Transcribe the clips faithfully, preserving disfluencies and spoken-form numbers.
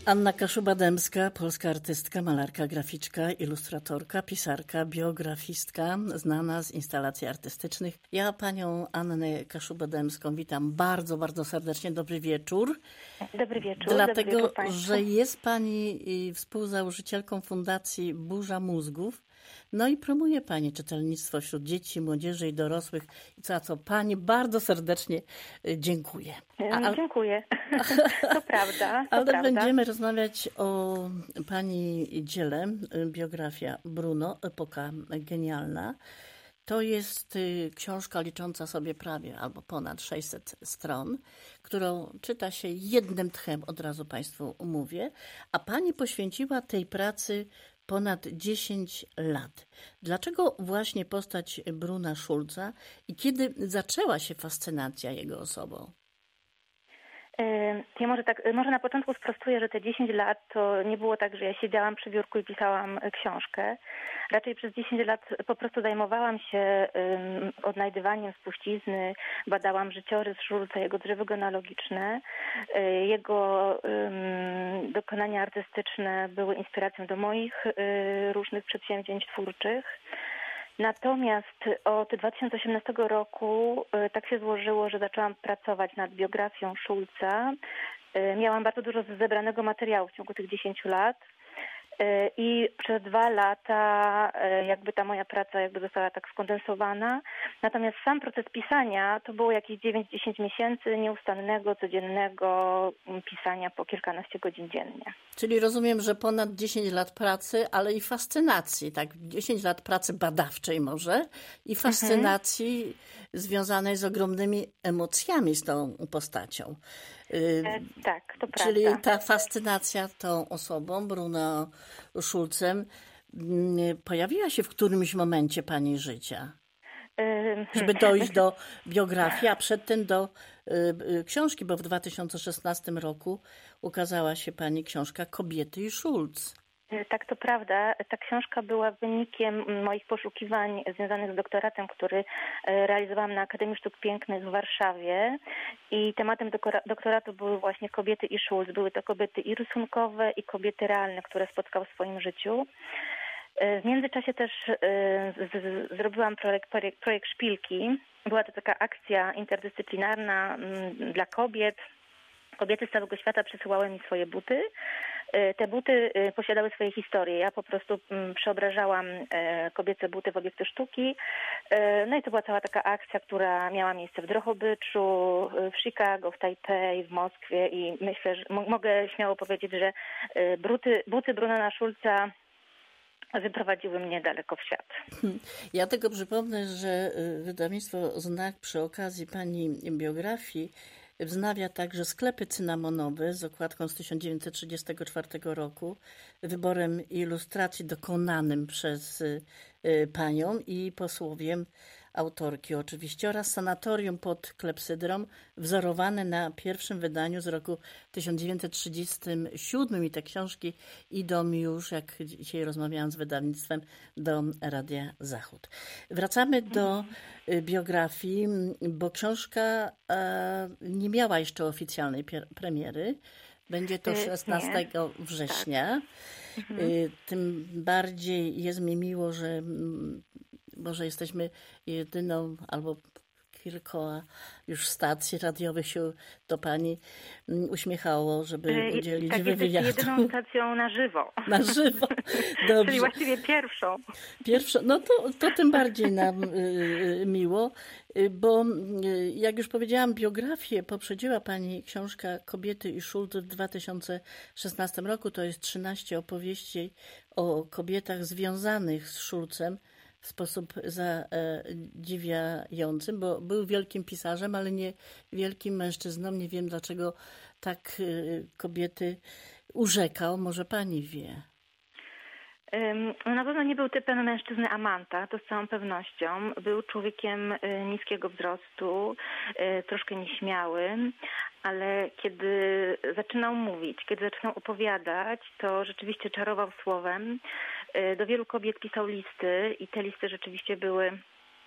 Anna Kaszuba-Dębska, polska artystka, malarka, graficzka, ilustratorka, pisarka, biografistka, znana z instalacji artystycznych. Ja panią Annę Kaszubę-Dębską witam bardzo, bardzo serdecznie. Dobry wieczór. Dobry wieczór. Dlatego, Dobry wieczór że jest pani współzałożycielką Fundacji Burza Mózgów. No i promuje pani czytelnictwo wśród dzieci, młodzieży i dorosłych. I za co pani bardzo serdecznie dziękuję. A, dziękuję. To prawda. To ale prawda. będziemy rozmawiać o pani dziele, biografia Bruno, epoka genialna. To jest książka licząca sobie prawie albo ponad sześćset stron, którą czyta się jednym tchem, od razu państwu mówię, a pani poświęciła tej pracy ponad dziesięć lat. Dlaczego właśnie postać Bruna Schulza i kiedy zaczęła się fascynacja jego osobą? Ja może tak, może na początku sprostuję, że te dziesięć lat to nie było tak, że ja siedziałam przy biurku i pisałam książkę. Raczej przez dziesięć lat po prostu zajmowałam się um, odnajdywaniem spuścizny, badałam życiorys Schulza, jego drzewo genealogiczne. Jego um, dokonania artystyczne były inspiracją do moich um, różnych przedsięwzięć twórczych. Natomiast od dwa tysiące osiemnastego roku tak się złożyło, że zaczęłam pracować nad biografią Schulza. Miałam bardzo dużo zebranego materiału w ciągu tych dziesięciu lat i przez dwa lata jakby ta moja praca jakby została tak skondensowana. Natomiast sam proces pisania to było jakieś dziewięć do dziesięciu miesięcy nieustannego, codziennego pisania po kilkanaście godzin dziennie. Czyli rozumiem, że ponad dziesięć lat pracy, ale i fascynacji, tak? dziesięć lat pracy badawczej może i fascynacji mhm. związanej z ogromnymi emocjami z tą postacią. E, tak, to prawda. Czyli ta fascynacja tą osobą, Bruno Schulzem, pojawiła się w którymś momencie pani życia? Żeby dojść do biografii, a przedtem do y, książki, bo w dwa tysiące szesnastym roku ukazała się pani książka Kobiety i Schulz. Tak, to prawda. Ta książka była wynikiem moich poszukiwań związanych z doktoratem, który realizowałam na Akademii Sztuk Pięknych w Warszawie i tematem doktoratu były właśnie kobiety i Schulz. Były to kobiety i rysunkowe, i kobiety realne, które spotkał w swoim życiu. W międzyczasie też z, z, zrobiłam projekt, projekt, projekt Szpilki. Była to taka akcja interdyscyplinarna m, dla kobiet. Kobiety z całego świata przysyłały mi swoje buty. Te buty posiadały swoje historie. Ja po prostu przeobrażałam kobiece buty w obiekty sztuki. No i to była cała taka akcja, która miała miejsce w Drohobyczu, w Chicago, w Tajpej, w Moskwie i myślę, że mogę śmiało powiedzieć, że buty, buty Bruna Schulza wyprowadziły mnie daleko w świat. Ja tylko przypomnę, że wydawnictwo Znak przy okazji pani biografii wznawia także sklepy cynamonowe z okładką z tysiąc dziewięćset trzydziestego czwartego roku, wyborem ilustracji dokonanym przez panią i posłowiem autorki oczywiście, oraz sanatorium pod klepsydrą wzorowane na pierwszym wydaniu z roku tysiąc dziewięćset trzydziestym siódmym i te książki idą już, jak dzisiaj rozmawiałam z wydawnictwem, do Radia Zachód. Wracamy do biografii, bo książka nie miała jeszcze oficjalnej premiery. Będzie to szesnastego września. Tak. Tym bardziej jest mi miło, że może jesteśmy jedyną albo kilka już stacji radiowych się do pani uśmiechało, żeby udzielić tak, wywiadu. Jedyną stacją na żywo. Na żywo. Dobrze. Czyli właściwie pierwszą. Pierwszą. No to, to tym bardziej nam y, miło, bo y, jak już powiedziałam, biografię poprzedziła pani książka Kobiety i Schulz w dwa tysiące szesnastym roku. To jest trzynaście opowieści o kobietach związanych z Schulzem w sposób zadziwiającym, bo był wielkim pisarzem, ale nie wielkim mężczyzną. Nie wiem, dlaczego tak kobiety urzekał. Może pani wie. Na pewno nie był typem mężczyzny amanta, to z całą pewnością. Był człowiekiem niskiego wzrostu, troszkę nieśmiałym, ale kiedy zaczynał mówić, kiedy zaczynał opowiadać, to rzeczywiście czarował słowem. Do wielu kobiet pisał listy i te listy rzeczywiście były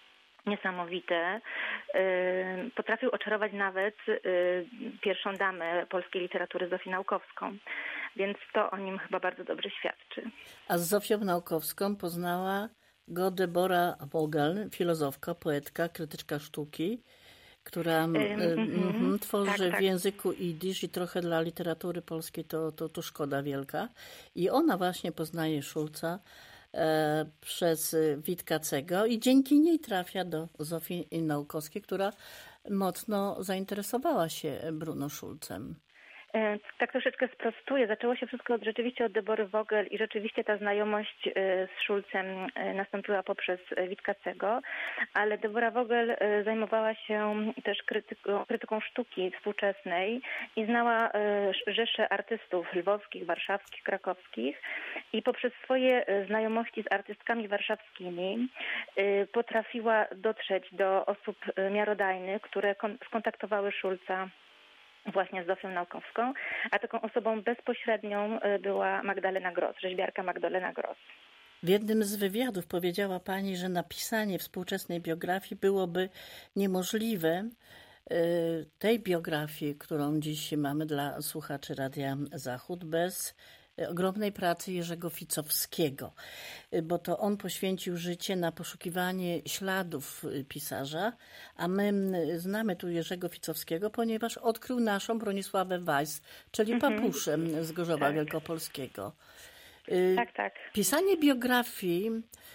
niesamowite. Potrafił oczarować nawet pierwszą damę polskiej literatury, Zofię Naukowską, więc to o nim chyba bardzo dobrze świadczy. A z Zofią Naukowską poznała go Debora Vogel, filozofka, poetka, krytyczka sztuki, która mm-hmm. mm, tworzy tak, tak. w języku jidysz i trochę dla literatury polskiej to, to, to szkoda wielka. I ona właśnie poznaje Szulca e, przez Witkacego i dzięki niej trafia do Zofii Naukowskiej, która mocno zainteresowała się Bruno Szulcem. Tak troszeczkę sprostuję. Zaczęło się wszystko od, rzeczywiście od Debory Vogel i rzeczywiście ta znajomość z Szulcem nastąpiła poprzez Witkacego, ale Debora Vogel zajmowała się też krytyką, krytyką sztuki współczesnej i znała rzesze artystów lwowskich, warszawskich, krakowskich i poprzez swoje znajomości z artystkami warszawskimi potrafiła dotrzeć do osób miarodajnych, które skontaktowały Szulca właśnie z Zofią Naukowską, a taką osobą bezpośrednią była Magdalena Gross, rzeźbiarka Magdalena Gross. W jednym z wywiadów powiedziała pani, że napisanie współczesnej biografii byłoby niemożliwe, tej biografii, którą dziś mamy dla słuchaczy Radia Zachód, bez ogromnej pracy Jerzego Ficowskiego, bo to on poświęcił życie na poszukiwanie śladów pisarza, a my znamy tu Jerzego Ficowskiego, ponieważ odkrył naszą Bronisławę Weiss, czyli papuszę z Gorzowa tak. Wielkopolskiego. Tak, tak. Pisanie biografii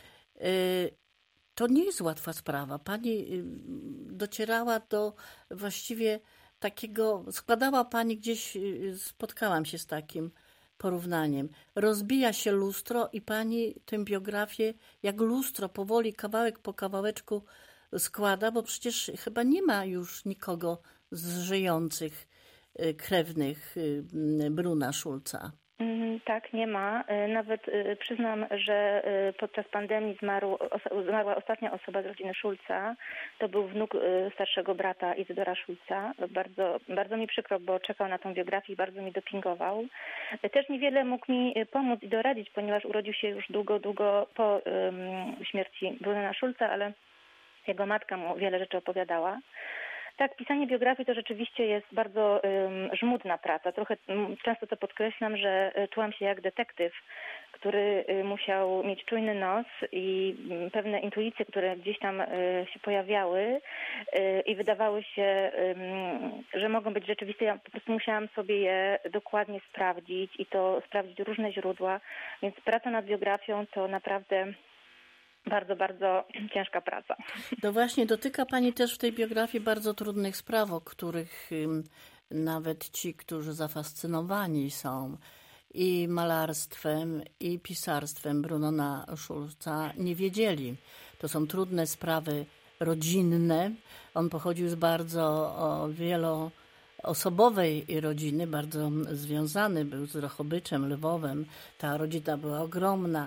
to nie jest łatwa sprawa. Pani docierała do właściwie takiego, składała pani gdzieś, spotkałam się z takim porównaniem. Rozbija się lustro i pani tę biografię jak lustro powoli, kawałek po kawałeczku składa, bo przecież chyba nie ma już nikogo z żyjących krewnych Bruna Szulca. Tak, nie ma. Nawet przyznam, że podczas pandemii zmarł, zmarła ostatnia osoba z rodziny Szulca. To był wnuk starszego brata Izydora Szulca. Bardzo, bardzo mi przykro, bo czekał na tą biografię i bardzo mi dopingował. Też niewiele mógł mi pomóc i doradzić, ponieważ urodził się już długo, długo po um, śmierci Bruna Szulca, ale jego matka mu wiele rzeczy opowiadała. Tak, pisanie biografii to rzeczywiście jest bardzo um, żmudna praca. Trochę um, często to podkreślam, że y, czułam się jak detektyw, który y, musiał mieć czujny nos i y, pewne intuicje, które gdzieś tam y, się pojawiały y, i wydawały się, y, że mogą być rzeczywiste. Ja po prostu musiałam sobie je dokładnie sprawdzić i to sprawdzić różne źródła, więc praca nad biografią to naprawdę bardzo, bardzo ciężka praca. No właśnie, dotyka pani też w tej biografii bardzo trudnych spraw, o których nawet ci, którzy zafascynowani są i malarstwem, i pisarstwem Brunona Szulca, nie wiedzieli. To są trudne sprawy rodzinne. On pochodził z bardzo wieloosobowej rodziny, bardzo związany był z Drohobyczem, Lwowem. Ta rodzina była ogromna.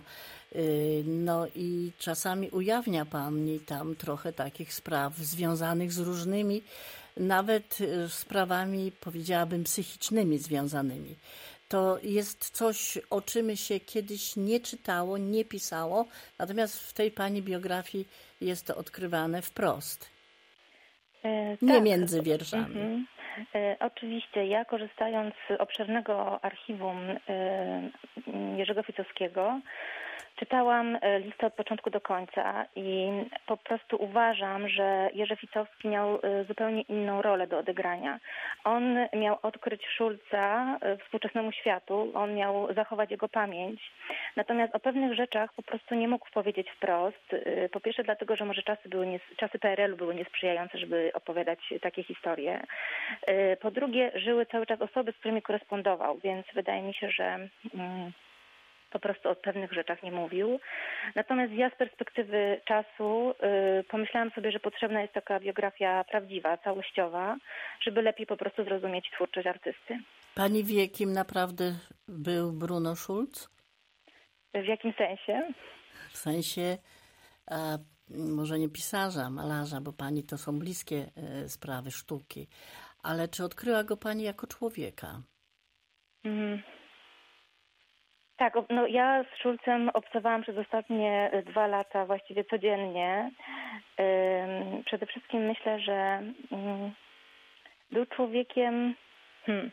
No i czasami ujawnia pani tam trochę takich spraw związanych z różnymi, nawet sprawami, powiedziałabym, psychicznymi związanymi. To jest coś, o czym się kiedyś nie czytało, nie pisało, natomiast w tej pani biografii jest to odkrywane wprost. E, nie tak. między wierszami. Mhm. E, oczywiście, ja korzystając z obszernego archiwum e, Jerzego Ficowskiego, czytałam listę od początku do końca i po prostu uważam, że Jerzy Ficowski miał zupełnie inną rolę do odegrania. On miał odkryć Szulca współczesnemu światu, on miał zachować jego pamięć. Natomiast o pewnych rzeczach po prostu nie mógł powiedzieć wprost. Po pierwsze dlatego, że może czasy, były nie, czasy P R L u były niesprzyjające, żeby opowiadać takie historie. Po drugie, żyły cały czas osoby, z którymi korespondował, więc wydaje mi się, że Mm, po prostu o pewnych rzeczach nie mówił. Natomiast ja z perspektywy czasu y, pomyślałam sobie, że potrzebna jest taka biografia prawdziwa, całościowa, żeby lepiej po prostu zrozumieć twórczość artysty. Pani wie, kim naprawdę był Bruno Szulc? W jakim sensie? W sensie a, może nie pisarza, malarza, bo pani to są bliskie y, sprawy sztuki, ale czy odkryła go pani jako człowieka? Mhm. Tak, no ja z Schulzem obcowałam przez ostatnie dwa lata właściwie codziennie. Przede wszystkim myślę, że był człowiekiem... Hmm,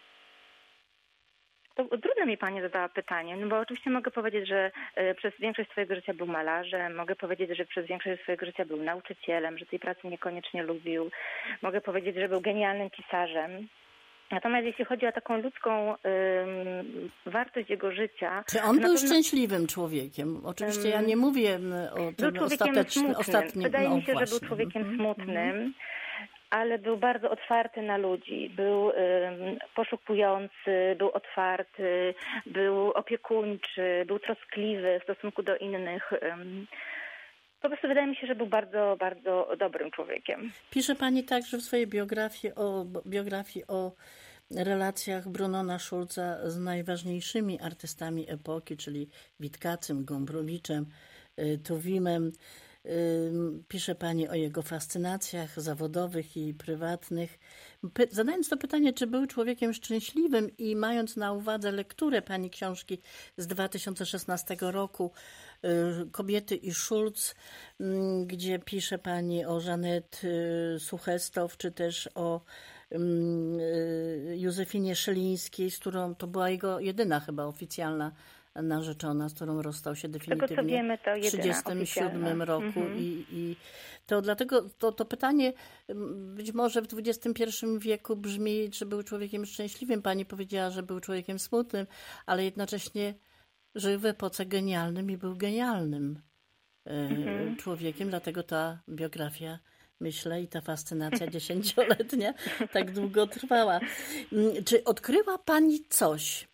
To trudno mi pani zadała pytanie, no bo oczywiście mogę powiedzieć, że przez większość swojego życia był malarzem, mogę powiedzieć, że przez większość swojego życia był nauczycielem, że tej pracy niekoniecznie lubił, mogę powiedzieć, że był genialnym pisarzem. Natomiast jeśli chodzi o taką ludzką ym, wartość jego życia... Czy on był pewno... szczęśliwym człowiekiem? Oczywiście ja nie mówię o tym był ostatecznym... ostatnim. Wydaje no, mi się, właśnie. że był człowiekiem mm-hmm. smutnym, ale był bardzo otwarty na ludzi, był um, poszukujący, był otwarty, był opiekuńczy, był troskliwy w stosunku do innych. Um, po prostu wydaje mi się, że był bardzo, bardzo dobrym człowiekiem. Pisze pani także w swojej biografii o, biografii o relacjach Brunona Schulza z najważniejszymi artystami epoki, czyli Witkacym, Gombrowiczem, Tuwimem. Pisze pani o jego fascynacjach zawodowych i prywatnych. Zadając to pytanie, czy był człowiekiem szczęśliwym i mając na uwadze lekturę pani książki z dwa tysiące szesnastego roku Kobiety i Schulz, gdzie pisze pani o Żanet Suchestow, czy też o Józefinie Szelińskiej, z którą to była jego jedyna chyba oficjalna narzeczona, z którą rozstał się definitywnie tego, co wiemy, to w trzydziestym siódmym roku. Mm-hmm. I, i to dlatego to, to pytanie być może w dwudziestym pierwszym wieku brzmi, czy był człowiekiem szczęśliwym. Pani powiedziała, że był człowiekiem smutnym, ale jednocześnie żył w epoce genialnym i był genialnym mm-hmm. człowiekiem, dlatego ta biografia, myślę, i ta fascynacja dziesięcioletnia tak długo trwała. Czy odkryła pani coś?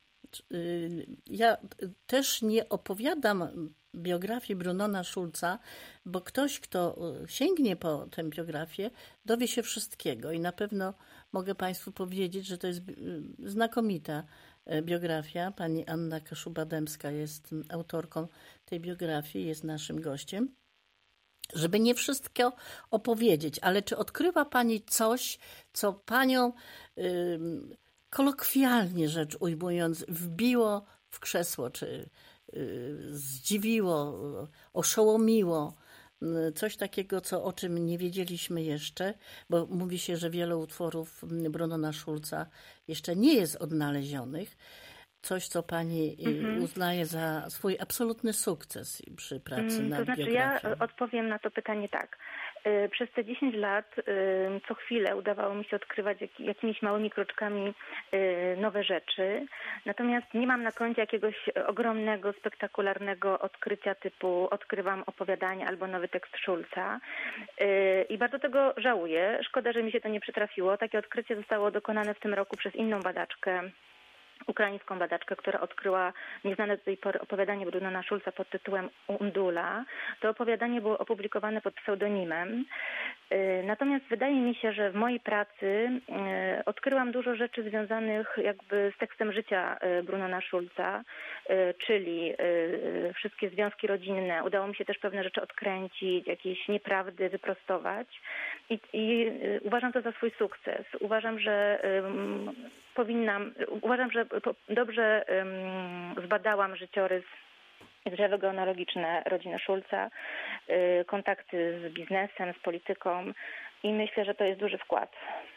Ja też nie opowiadam biografii Brunona Schulza, bo ktoś, kto sięgnie po tę biografię, dowie się wszystkiego i na pewno mogę państwu powiedzieć, że to jest znakomita biografia. Pani Anna Kaszuba-Dębska jest autorką tej biografii, jest naszym gościem. Żeby nie wszystko opowiedzieć, ale czy odkrywa pani coś, co panią... Yy, kolokwialnie rzecz ujmując, wbiło w krzesło, czy y, zdziwiło, oszołomiło. Coś takiego, co, o czym nie wiedzieliśmy jeszcze, bo mówi się, że wiele utworów Brunona Schulza jeszcze nie jest odnalezionych. Coś, co pani mm-hmm. uznaje za swój absolutny sukces przy pracy mm, nad to znaczy, biografią. Ja odpowiem na to pytanie tak. Przez te dziesięć lat co chwilę udawało mi się odkrywać jakimiś małymi kroczkami nowe rzeczy. Natomiast nie mam na koncie jakiegoś ogromnego, spektakularnego odkrycia typu odkrywam opowiadanie albo nowy tekst Schulza. I bardzo tego żałuję. Szkoda, że mi się to nie przytrafiło. Takie odkrycie zostało dokonane w tym roku przez inną badaczkę, ukraińską badaczkę, która odkryła nieznane do tej pory opowiadanie Brunona Schulza pod tytułem Undula. To opowiadanie było opublikowane pod pseudonimem. Natomiast wydaje mi się, że w mojej pracy odkryłam dużo rzeczy związanych jakby z tekstem życia Brunona Schulza, czyli wszystkie związki rodzinne. Udało mi się też pewne rzeczy odkręcić, jakieś nieprawdy wyprostować i, i uważam to za swój sukces. Uważam, że powinnam, uważam, że dobrze zbadałam życiorys i drzewo genealogiczne rodziny Schulza, kontakty z biznesem, z polityką i myślę, że to jest duży wkład.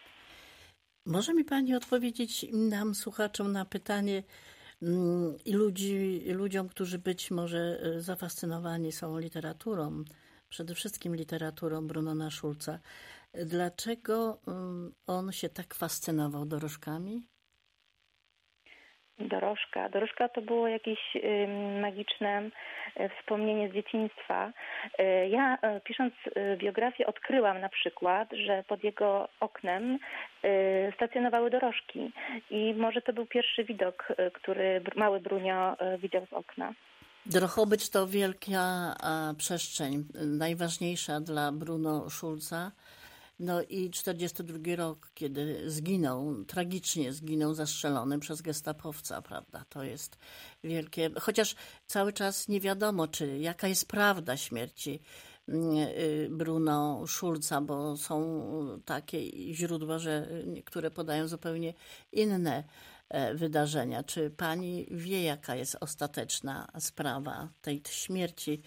Może mi pani odpowiedzieć nam, słuchaczom, na pytanie i ludzi, ludziom, którzy być może zafascynowani są literaturą, przede wszystkim literaturą Brunona Schulza. Dlaczego on się tak fascynował dorożkami? Dorożka. Dorożka to było jakieś y, magiczne y, wspomnienie z dzieciństwa. Y, ja y, pisząc y, biografię odkryłam na przykład, że pod jego oknem y, stacjonowały dorożki i może to był pierwszy widok, y, który mały Brunio y, widział z okna. Drohobycz to wielka a, przestrzeń, najważniejsza dla Bruno Schulza. No i czterdziesty drugi rok, kiedy zginął, tragicznie zginął zastrzelony przez gestapowca, prawda? To jest wielkie, chociaż cały czas nie wiadomo, czy jaka jest prawda śmierci Bruno Schulza, bo są takie źródła, że niektóre podają zupełnie inne wydarzenia. Czy pani wie, jaka jest ostateczna sprawa tej śmierci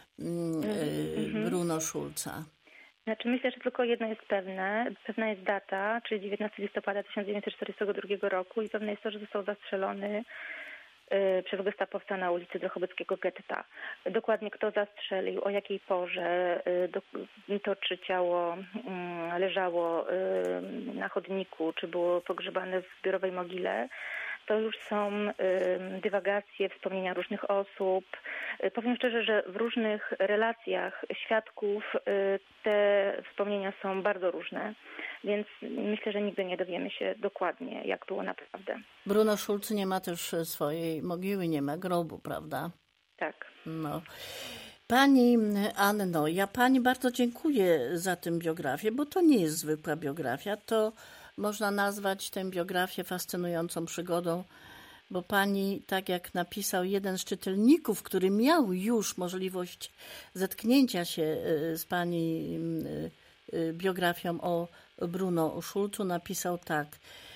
Mhm. Bruno Schulza? Znaczy myślę, że tylko jedno jest pewne. Pewna jest data, czyli dziewiętnastego listopada tysiąc dziewięćset czterdziestego drugiego roku i pewne jest to, że został zastrzelony przez gestapowca na ulicy Drohobeckiego Getta. Dokładnie kto zastrzelił, o jakiej porze, to czy ciało leżało na chodniku, czy było pogrzebane w zbiorowej mogile, to już są dywagacje, wspomnienia różnych osób. Powiem szczerze, że w różnych relacjach świadków te wspomnienia są bardzo różne, więc myślę, że nigdy nie dowiemy się dokładnie, jak było naprawdę. Bruno Schulz nie ma też swojej mogiły, nie ma grobu, prawda? Tak. No. Pani Anno, ja pani bardzo dziękuję za tę biografię, bo to nie jest zwykła biografia, to można nazwać tę biografię fascynującą przygodą, bo pani, tak jak napisał jeden z czytelników, który miał już możliwość zetknięcia się z pani biografią o Bruno Schulzu, napisał tak.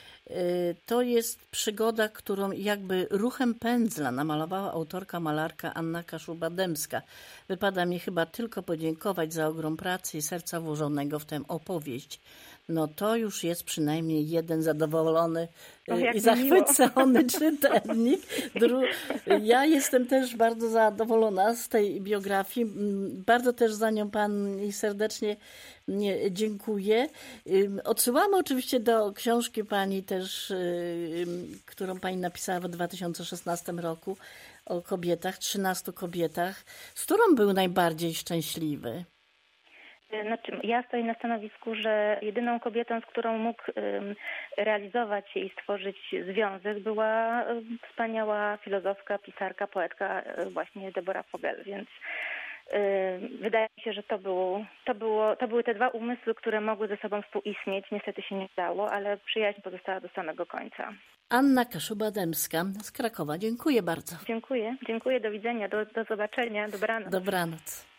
To jest przygoda, którą jakby ruchem pędzla namalowała autorka, malarka Anna Kaszub-Ademska. Wypada mi chyba tylko podziękować za ogrom pracy i serca włożonego w tę opowieść. No to już jest przynajmniej jeden zadowolony o, i zachwycony miło. czytelnik. Ja jestem też bardzo zadowolona z tej biografii. Bardzo też za nią pani serdecznie dziękuję. Odsyłamy oczywiście do książki pani też, którą pani napisała w dwa tysiące szesnastym roku o kobietach, trzynastu kobietach. Z którą był najbardziej szczęśliwy? Znaczy, ja stoję na stanowisku, że jedyną kobietą, z którą mógł um, realizować się i stworzyć związek, była um, wspaniała filozofka, pisarka, poetka um, właśnie Deborah Fogel, więc um, wydaje mi się, że to, było, to, było, to były te dwa umysły, które mogły ze sobą współistnieć. Niestety się nie udało, ale przyjaźń pozostała do samego końca. Anna Kaszub-Ademska z Krakowa. Dziękuję bardzo. Dziękuję. Dziękuję. Do widzenia. Do, do zobaczenia. Dobranoc. Dobranoc.